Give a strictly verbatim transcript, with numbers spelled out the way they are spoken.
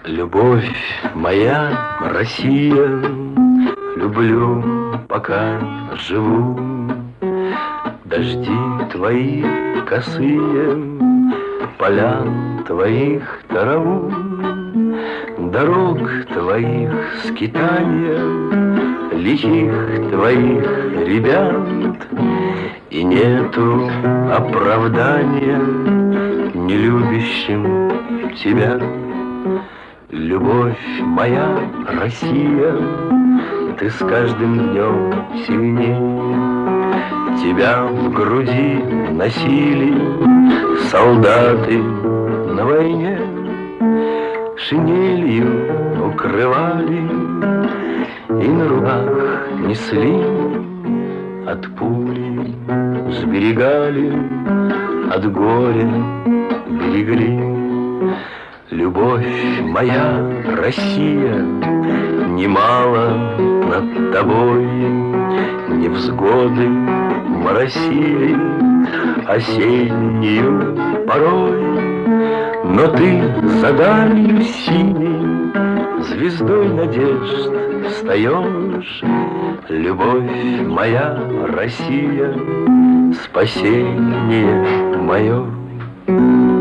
Любовь моя, Россия, люблю, пока живу. Дожди твои косые, поля твоих траву, дорог твоих скитания, лихих твоих ребят. И нету оправдания нелюбящим тебя. Любовь моя, Россия, ты с каждым днем сильнее. Тебя в груди носили солдаты на войне, шинелью укрывали и на руках несли. От пули сберегали, от горя берегли. Любовь моя, Россия, немало над тобой невзгоды моросили осеннюю порой. Но ты за далью синей звездой надежд встаешь. Любовь моя, Россия, спасение мое.